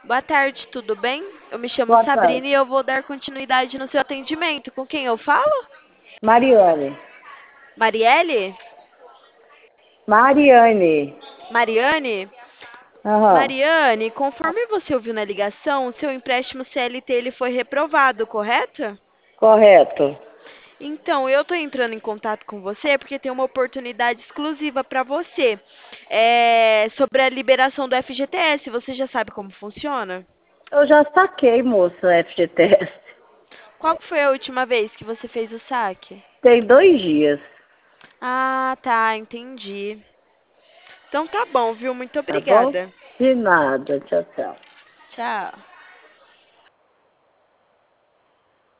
Boa tarde, tudo bem? Eu me chamo Boa Sabrina tarde. e eu vou dar continuidade no seu atendimento. Com quem eu falo? Mariane. Marielle? Mariane. Mariane? Aham. Mariane, conforme você ouviu na ligação, o seu empréstimo CLT ele foi reprovado, correto? Correto. Então, eu estou entrando em contato com você porque tem uma oportunidade exclusiva para você. Sobre a liberação do FGTS. Você já sabe como funciona? Eu já saquei, moço, FGTS. Qual que foi a última vez que você fez o saque? Tem 2 dias, Ah, tá, entendi. Então tá bom, viu? Muito tá bom? obrigada. De nada. Tchau, tchau. Tchau.